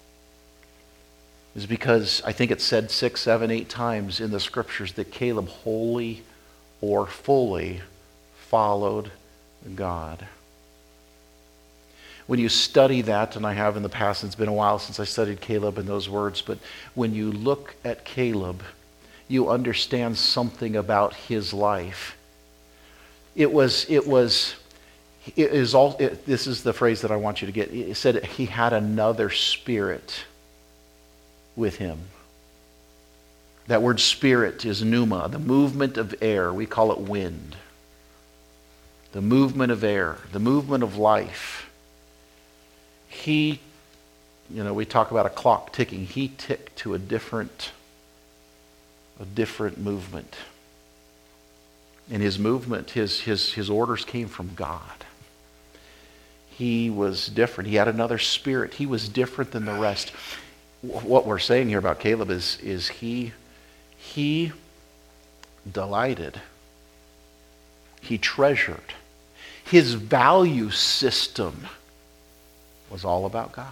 It's because I think it's said six, seven, eight times in the scriptures that Caleb wholly or fully followed God. When you study that, and I have in the past, it's been a while since I studied Caleb and those words, but when you look at Caleb, you understand something about his life. It was, it was, it is all, it, this is the phrase that I want you to get. It said he had another spirit with him. That word spirit is pneuma, the movement of air. We call it wind. The movement of air, the movement of life. He, you know, we talk about a clock ticking. He ticked to a different, a different movement. And his movement, his, his, his orders came from God. he was different. He had another spirit. He was different than the rest. What we're saying here about Caleb is, is he, he delighted. He treasured. His value system was all about God.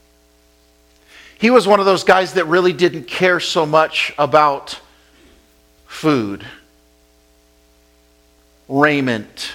He was one of those guys that really didn't care so much about food, raiment,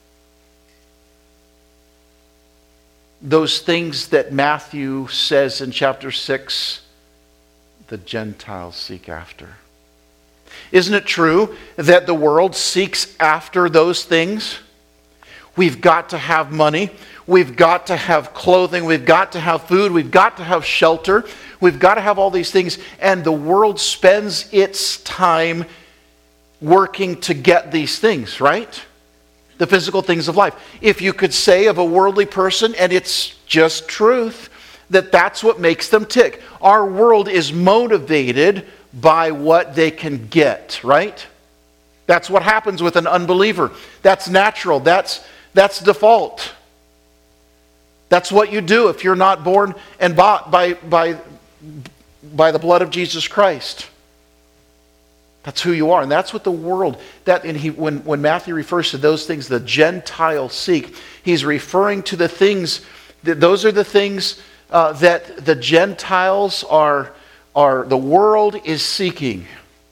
those things that Matthew says in chapter six, the Gentiles seek after. Isn't it true that the world seeks after those things? We've got to have money. We've got to have clothing. We've got to have food. We've got to have shelter. We've got to have all these things. And the world spends its time working to get these things, right? The physical things of life. If you could say of a worldly person, and it's just truth, that that's what makes them tick. Our world is motivated by what they can get, right? That's what happens with an unbeliever. That's natural. That's, that's default. That's what you do if you're not born and bought by, by, by the blood of Jesus Christ. That's who you are. And that's what the world, that and he, when, when Matthew refers to those things the Gentiles seek, he's referring to the things, that those are the things uh, that the Gentiles are, are, the world is seeking.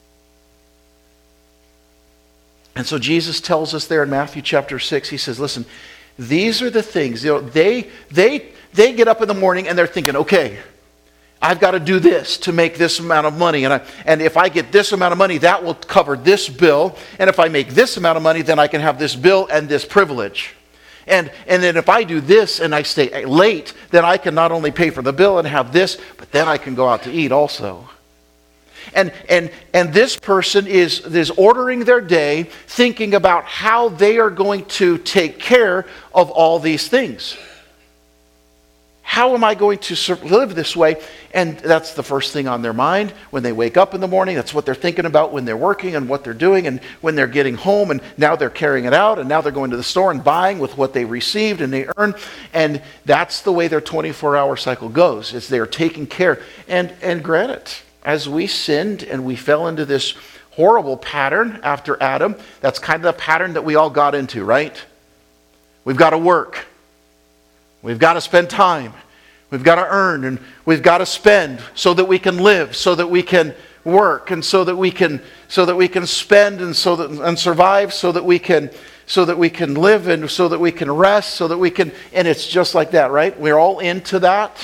And so Jesus tells us there in Matthew chapter six, he says, listen, these are the things, you know, they, they, they get up in the morning and they're thinking, okay, I've got to do this to make this amount of money. And, I, and if I get this amount of money, that will cover this bill. And if I make this amount of money, then I can have this bill and this privilege. And, and then if I do this and I stay late, then I can not only pay for the bill and have this, but then I can go out to eat also. And, and, and this person is, is ordering their day, thinking about how they are going to take care of all these things. How am I going to live this way? And that's the first thing on their mind when they wake up in the morning. That's what they're thinking about when they're working and what they're doing, and when they're getting home, and now they're carrying it out, and now they're going to the store and buying with what they received and they earned. And that's the way their twenty-four hour cycle goes, is they're taking care. And, and granted, as we sinned and we fell into this horrible pattern after Adam, that's kind of the pattern that we all got into, right? We've got to work. We've got to spend time. We've got to earn, and we've got to spend so that we can live, so that we can work, and so that we can so that we can spend and so that and survive, so that we can so that we can live, and so that we can rest, so that we can, and it's just like that, right? We're all into that.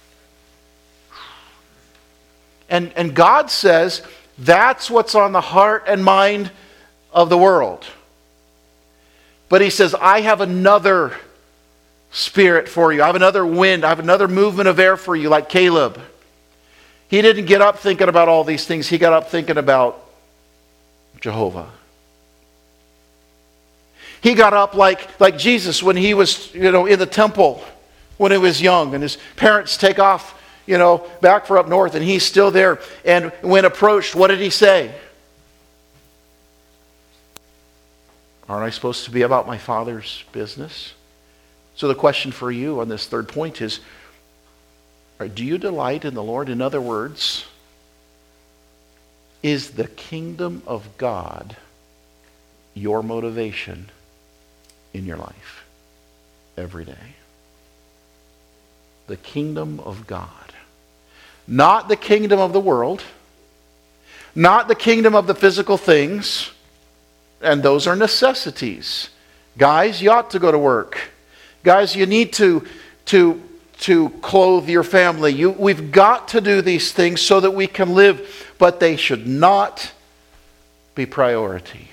And and God says that's what's on the heart and mind of the world. But he says, I have another spirit for you. I have another wind. I have another movement of air for you, like Caleb. He didn't get up thinking about all these things. He got up thinking about Jehovah. He got up like, like Jesus when he was, you know, in the temple when he was young, and his parents take off, you know, back for up north, and he's still there. And when approached, what did he say? Aren't I supposed to be about my Father's business? So the question for you on this third point is, do you delight in the Lord? In other words, is the kingdom of God your motivation in your life every day? The kingdom of God. Not the kingdom of the world. Not the kingdom of the physical things. And those are necessities. Guys, you ought to go to work. Guys, you need to, to, to clothe your family. You, we've got to do these things so that we can live, but they should not be priority.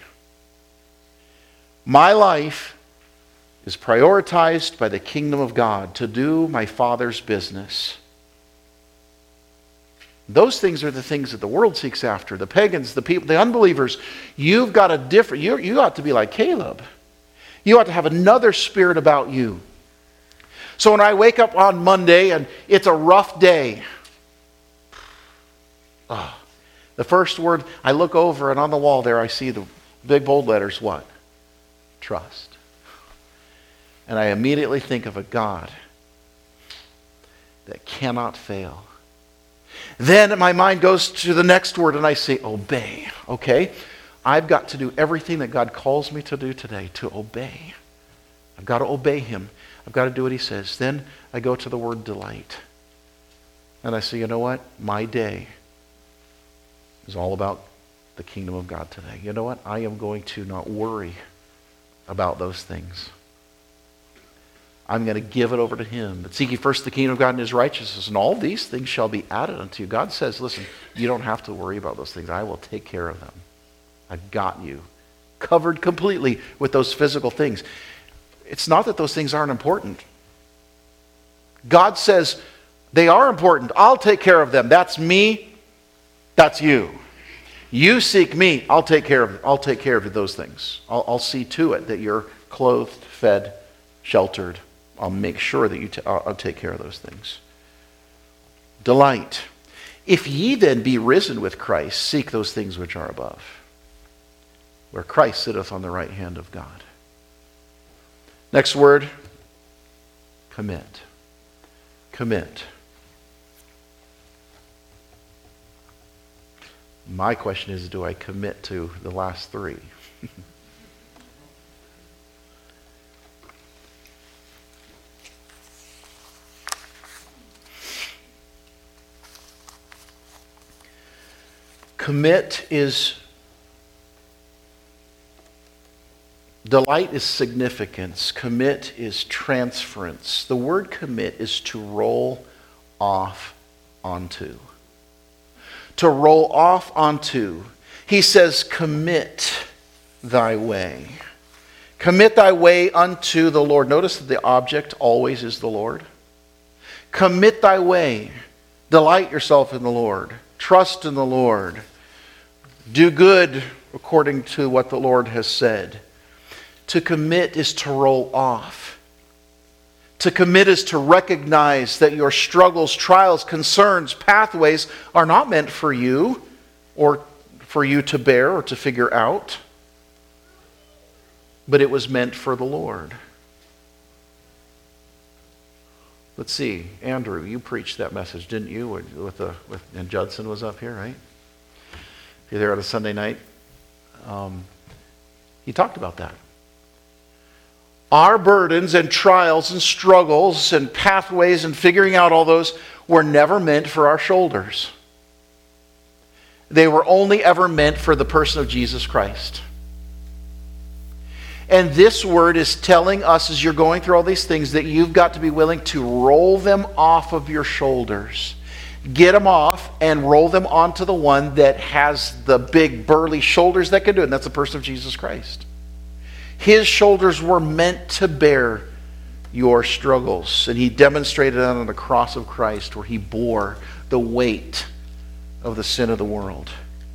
My life is prioritized by the kingdom of God to do my Father's business. Those things are the things that the world seeks after. The pagans, the people, the unbelievers. You've got a different, you, you ought to be like Caleb. You ought to have another spirit about you. So when I wake up on Monday and it's a rough day, oh, the first word, I look over and on the wall there I see the big bold letters, what? Trust. And I immediately think of a God that cannot fail. Then my mind goes to the next word and I say, obey. Okay? I've got to do everything that God calls me to do today, to obey. I've got to obey him. I've got to do what he says. Then I go to the word delight. And I say, you know what? My day is all about the kingdom of God today. You know what? I am going to not worry about those things. I'm going to give it over to him. But seek ye first the kingdom of God and his righteousness, and all these things shall be added unto you. God says, listen, you don't have to worry about those things. I will take care of them. I've got you covered completely with those physical things. It's not that those things aren't important. God says they are important. I'll take care of them. That's me. That's you. You seek me. I'll take care of. I'll take care of those things. I'll, I'll see to it that you're clothed, fed, sheltered. I'll make sure that you. T- I'll, I'll take care of those things. Delight. If ye then be risen with Christ, seek those things which are above, where Christ sitteth on the right hand of God. Next word, commit. Commit. My question is, do I commit to the last three? Commit is, delight is significance. Commit is transference. The word commit is to roll off onto. To roll off onto. He says, commit thy way. Commit thy way unto the Lord. Notice that the object always is the Lord. Commit thy way. Delight yourself in the Lord. Trust in the Lord. Do good according to what the Lord has said. To commit is to roll off. To commit is to recognize that your struggles, trials, concerns, pathways are not meant for you or for you to bear or to figure out, but it was meant for the Lord. Let's see, Andrew, you preached that message, didn't you? With the with, and Judson was up here, right? If you're there on a Sunday night, um, he talked about that. Our burdens and trials and struggles and pathways and figuring out all those were never meant for our shoulders. They were only ever meant for the person of Jesus Christ. And this word is telling us as you're going through all these things that you've got to be willing to roll them off of your shoulders. Get them off and roll them onto the one that has the big burly shoulders that can do it. And that's the person of Jesus Christ. His shoulders were meant to bear your struggles. And he demonstrated that on the cross of Christ where he bore the weight of the sin of the world.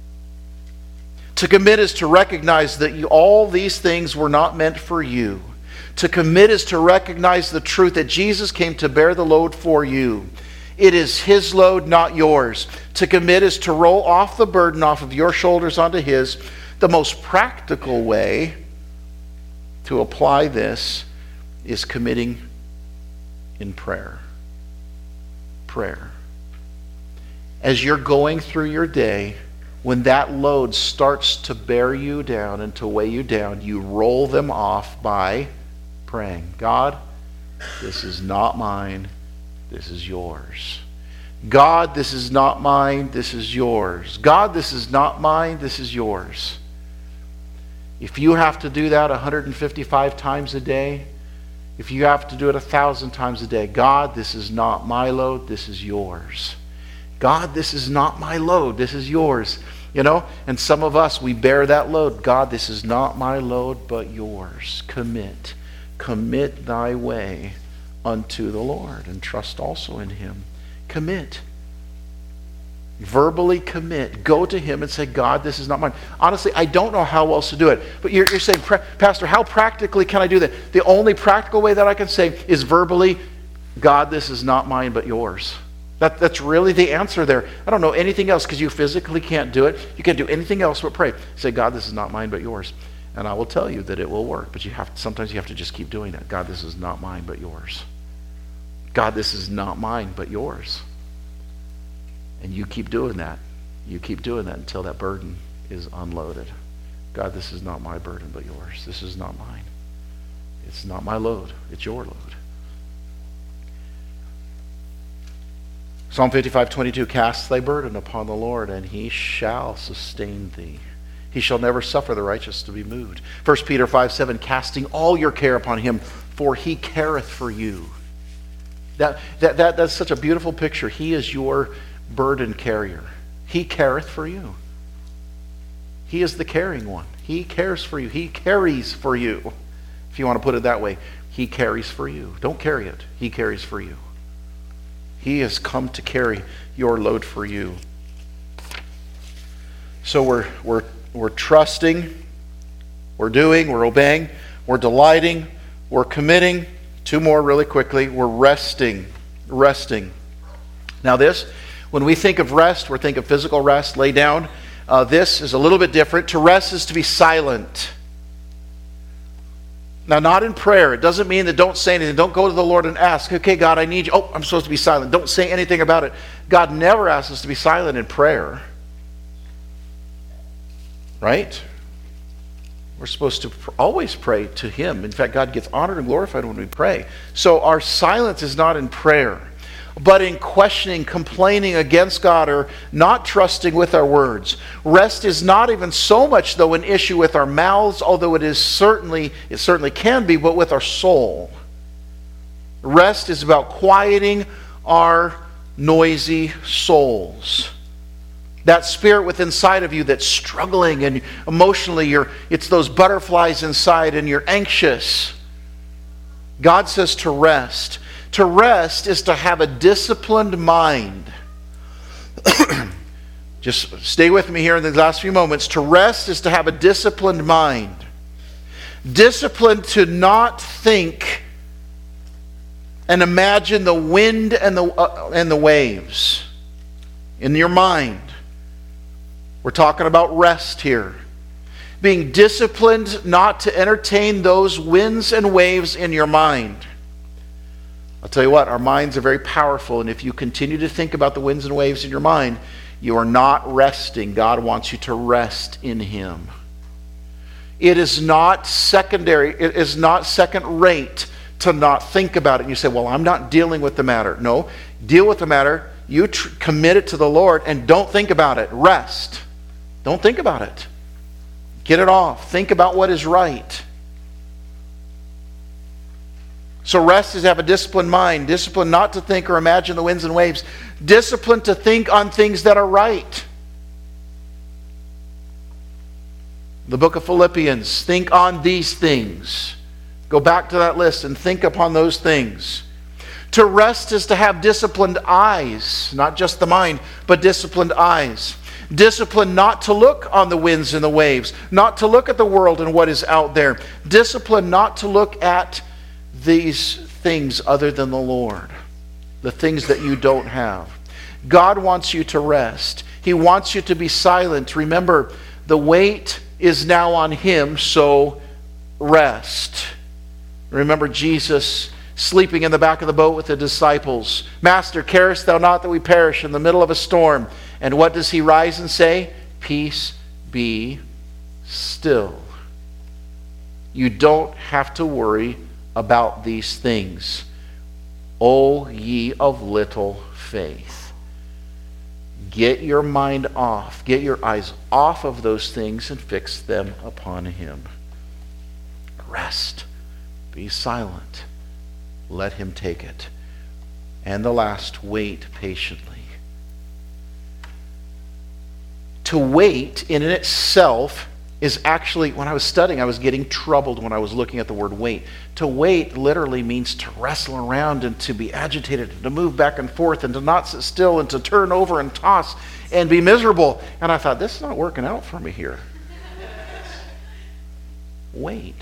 To commit is to recognize that you, all these things were not meant for you. To commit is to recognize the truth that Jesus came to bear the load for you. It is his load, not yours. To commit is to roll off the burden off of your shoulders onto his. The most practical way to apply this is committing in prayer. Prayer. As you're going through your day, when that load starts to bear you down and to weigh you down, you roll them off by praying. God, this is not mine, this is yours. God, this is not mine, this is yours. God, this is not mine, this is yours. If you have to do that one hundred fifty-five times a day, if you have to do it a thousand times a day, God, this is not my load, this is yours. God, this is not my load, this is yours. You know, and some of us, we bear that load. God, this is not my load, but yours. Commit. Commit thy way unto the Lord, and trust also in him. Commit. Verbally commit. Go to him and say, God, this is not mine. Honestly, I don't know how else to do it. But you're, you're saying, Pastor, how practically can I do that? The only practical way that I can say is verbally, God, this is not mine, but yours. That, that's really the answer there. I don't know anything else because you physically can't do it. You can't do anything else but pray. Say, God, this is not mine, but yours. And I will tell you that it will work, but you have sometimes you have to just keep doing it. God, this is not mine but yours. God, this is not mine but yours. And you keep doing that. You keep doing that until that burden is unloaded. God, this is not my burden but yours. This is not mine. It's not my load. It's your load. Psalm fifty-five twenty-two, cast thy burden upon the Lord, and he shall sustain thee. He shall never suffer the righteous to be moved. First Peter five seven, casting all your care upon him, for he careth for you. That, that, that, that's such a beautiful picture. He is your burden carrier. He careth for you. He is the carrying one. He cares for you. He carries for you. If you want to put it that way, he carries for you. Don't carry it. He carries for you. He has come to carry your load for you. So we're we're we're trusting, we're doing, we're obeying, we're delighting, we're committing. Two more really quickly. We're resting. Resting. Now this, when we think of rest, we're thinking of physical rest, lay down. Uh, this is a little bit different. To rest is to be silent. Now, not in prayer. It doesn't mean that don't say anything. Don't go to the Lord and ask, okay, God, I need you. Oh, I'm supposed to be silent. Don't say anything about it. God never asks us to be silent in prayer. Right? We're supposed to always pray to him. In fact, God gets honored and glorified when we pray. So our silence is not in prayer, but in questioning, complaining against God, or not trusting with our words. Rest is not even so much, though, an issue with our mouths, although it is certainly, it certainly can be, but with our soul. Rest is about quieting our noisy souls. That spirit within inside of you that's struggling, and emotionally you're, it's those butterflies inside and you're anxious. God says to rest. To rest is to have a disciplined mind. Just stay with me here in the last few moments. To rest is to have a disciplined mind. Disciplined to not think and imagine the wind and the, uh, and the waves in your mind. We're talking about rest here. Being disciplined not to entertain those winds and waves in your mind. I'll tell you what, our minds are very powerful, and if you continue to think about the winds and waves in your mind, you are not resting. God wants you to rest in him. It is not secondary, it is not second rate to not think about it. And you say, well, I'm not dealing with the matter. No, deal with the matter. You tr- commit it to the Lord, and don't think about it. Rest. Don't think about it. Get it off. Think about what is right. So rest is to have a disciplined mind. Discipline not to think or imagine the winds and waves. Discipline to think on things that are right. The book of Philippians, think on these things. Go back to that list and think upon those things. To rest is to have disciplined eyes, not just the mind, but disciplined eyes. Discipline not to look on the winds and the waves, not to look at the world and what is out there. Discipline not to look at these things other than the Lord, the things that you don't have. God wants you to rest. He wants you to be silent. Remember, the weight is now on him, so rest. Remember Jesus sleeping in the back of the boat with the disciples. Master, carest thou not that we perish in the middle of a storm? And what does he rise and say? Peace, be still. You don't have to worry about these things. O ye of little faith. Get your mind off. Get your eyes off of those things and fix them upon him. Rest. Be silent. Let him take it. And the last, wait patiently. To wait in itself is actually, when I was studying, I was getting troubled when I was looking at the word wait. To wait literally means to wrestle around and to be agitated, and to move back and forth, and to not sit still, and to turn over and toss and be miserable. And I thought, this is not working out for me here. Wait.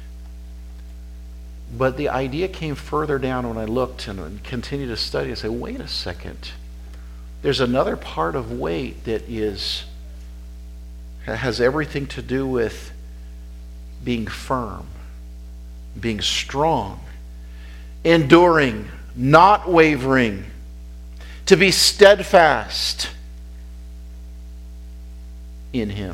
But the idea came further down when I looked and continued to study and say, wait a second. There's another part of wait that is has everything to do with being firm, being strong, enduring, not wavering, to be steadfast in Him.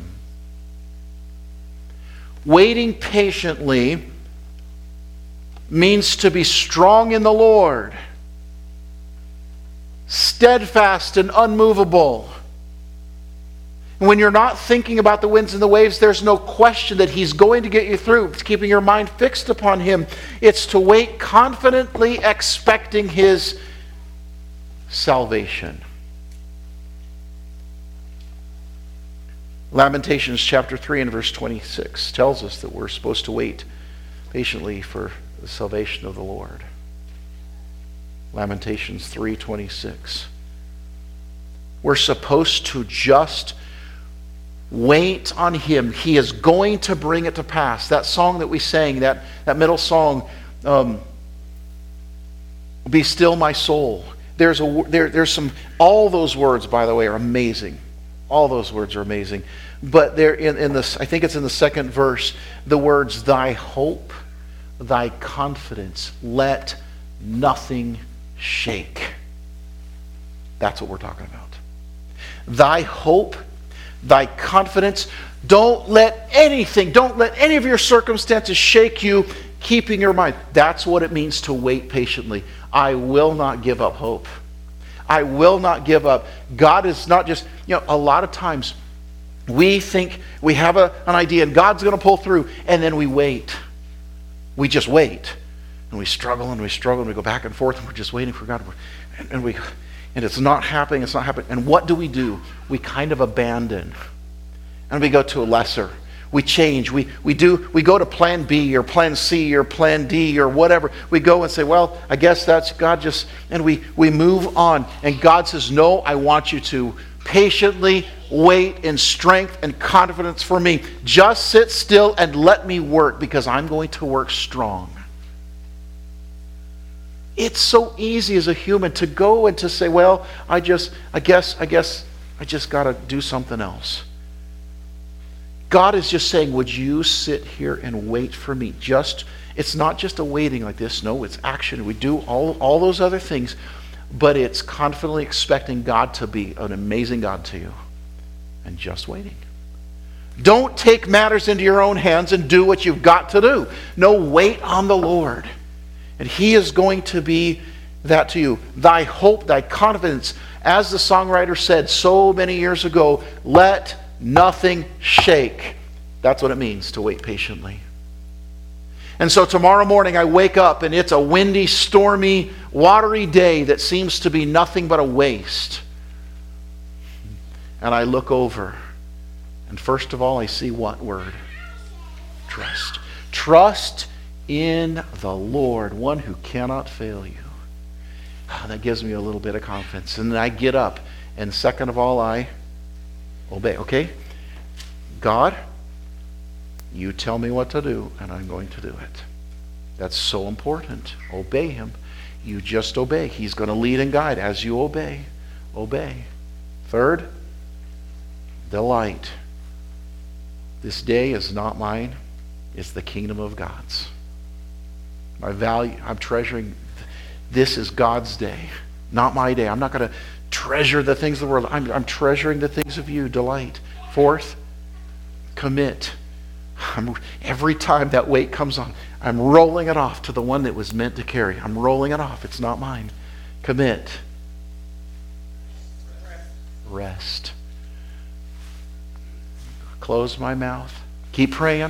Waiting patiently means to be strong in the Lord, steadfast and unmovable. When you're not thinking about the winds and the waves, there's no question that He's going to get you through. It's keeping your mind fixed upon Him. It's to wait confidently, expecting His salvation. Lamentations chapter three and verse twenty-six tells us that we're supposed to wait patiently for the salvation of the Lord. Lamentations three twenty-six. We're supposed to just wait on Him. He is going to bring it to pass. That song that we sang, that, that middle song, um, Be Still My Soul. There's a there, there's some, all those words, by the way, are amazing. All those words are amazing. But they're in, in this, I think it's in the second verse, the words, thy hope, thy confidence, let nothing shake. That's what we're talking about. Thy hope, thy confidence, don't let anything, don't let any of your circumstances shake you, keeping your mind. That's what it means to wait patiently. I will not give up hope. I will not give up. God is not just, you know, a lot of times we think we have a, an idea and God's going to pull through, and then we wait. We just wait. And we struggle and we struggle and we go back and forth and we're just waiting for God. And, and we... And it's not happening, it's not happening. And what do we do? We kind of abandon. And we go to a lesser. We change. We we do we go to plan B or plan C or plan D or whatever. We go and say, well, I guess that's God just, and we, we move on. And God says, no, I want you to patiently wait in strength and confidence for me. Just sit still and let me work, because I'm going to work strong. It's so easy as a human to go and to say, well, I just, I guess, I guess, I just got to do something else. God is just saying, would you sit here and wait for me? Just, it's not just a waiting like this. No, it's action. We do all, all those other things, but it's confidently expecting God to be an amazing God to you and just waiting. Don't take matters into your own hands and do what you've got to do. No, wait on the Lord. And He is going to be that to you. Thy hope, thy confidence, as the songwriter said so many years ago, let nothing shake. That's what it means to wait patiently. And so tomorrow morning I wake up and it's a windy, stormy, watery day that seems to be nothing but a waste. And I look over, and first of all I see what word? Trust. Trust in the Lord, one who cannot fail you. Oh, that gives me a little bit of confidence. And then I get up, and second of all, I obey. Okay? God, you tell me what to do, and I'm going to do it. That's so important. Obey Him. You just obey. He's going to lead and guide as you obey. Obey. Third, delight. This day is not mine. It's the kingdom of God's. My value, I'm treasuring, this is God's day, not my day. I'm not going to treasure the things of the world. I'm, I'm treasuring the things of you. Delight. Fourth, commit. I'm, every time that weight comes on, I'm rolling it off to the one that was meant to carry. I'm rolling it off. It's not mine. Commit. Rest. Close my mouth. Keep praying.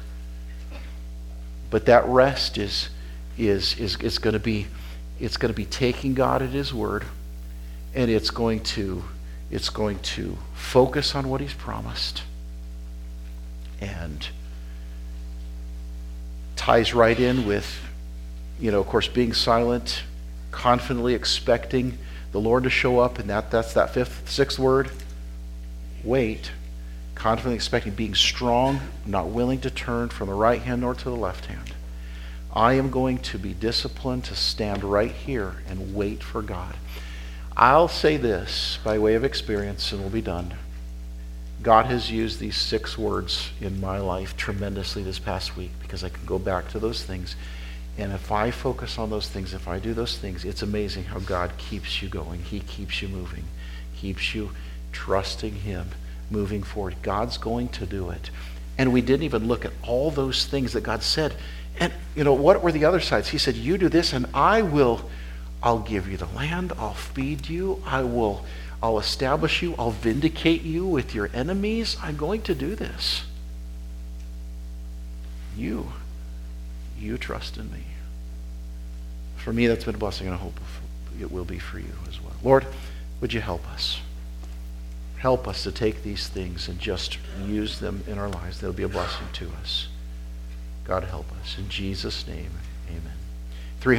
But that rest is is is is going to be it's going to be taking God at His word, and it's going to it's going to focus on what He's promised, and ties right in with, you know, of course, being silent, confidently expecting the Lord to show up, and that that's that fifth sixth word. Wait. Confidently expecting, being strong, not willing to turn from the right hand nor to the left hand. I am going to be disciplined to stand right here and wait for God. I'll say this by way of experience, and we'll be done. God has used these six words in my life tremendously this past week because I can go back to those things. And if I focus on those things, if I do those things, it's amazing how God keeps you going. He keeps you moving. Keeps you trusting him, moving forward. God's going to do it. And we didn't even look at all those things that God said. And, you know, what were the other sides? He said, you do this and I will, I'll give you the land. I'll feed you. I will, I'll establish you. I'll vindicate you with your enemies. I'm going to do this. You. You trust in me. For me, that's been a blessing, and I hope it will be for you as well. Lord, would you help us? Help us to take these things and just use them in our lives. They'll be a blessing to us. God help us. In Jesus' name, amen.